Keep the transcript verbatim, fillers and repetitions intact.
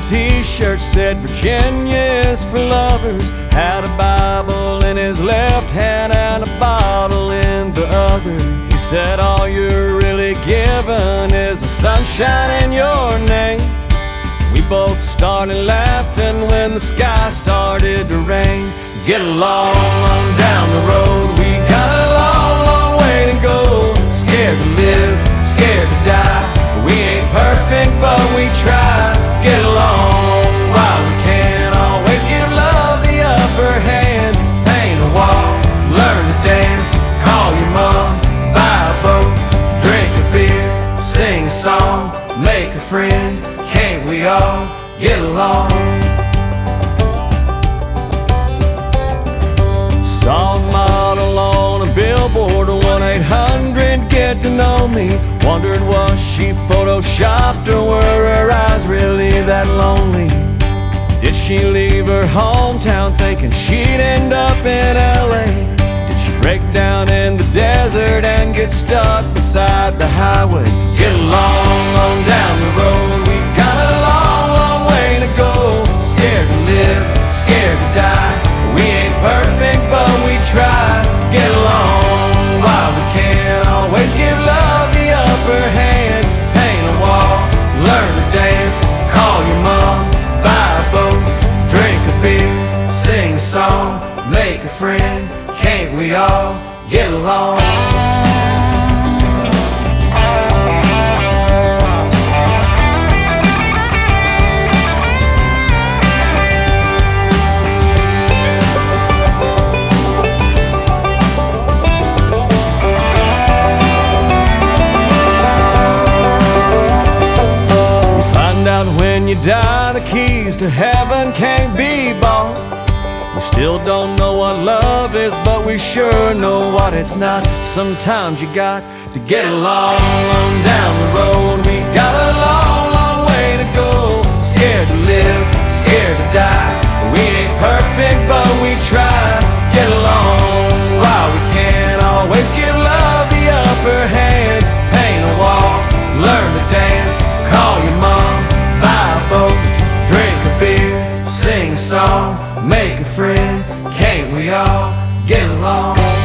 t-shirt said Virginia is for lovers, had a Bible in his left hand and a bottle in the other. He said all you're really given is the sunshine in your name. We both started laughing when the sky started to rain. Get along on down the road, we got a long, long way to go. Scared to live, scared to die. We ain't perfect, but we try. Get along while we can. Always give love the upper hand. Paint a wall, learn to dance. Call your mom, buy a boat, drink a beer, sing a song, make a friend. Can't we all get along? Saw a model on a billboard, one eight hundred get to know me. Wondered was she photoshopped or were her eyes really that lonely? Did she leave her hometown thinking she'd end up in L A? Did she break down in the desert and get stuck beside the highway? Get along on down the road, we got a long, long way to go. Scared to live, scared to die. We ain't perfect, but we try. Get along while we can. Always give love the upper hand. Paint a wall, learn to dance. Call your mom, buy a boat, drink a beer, sing a song, make a friend. Can't we all get along? When you die, the keys to heaven can't be bought. We still don't know what love is, but we sure know what it's not. Sometimes you got to get along on down the road. We got a long, long way to go. Scared to live, scared to die. We ain't perfect, but we try. Get along while we can. Always give love the upper hand. Paint a wall, learn to dance. Call your mom, buy a boat, drink a beer, sing a song, make a friend. Can't we all get along?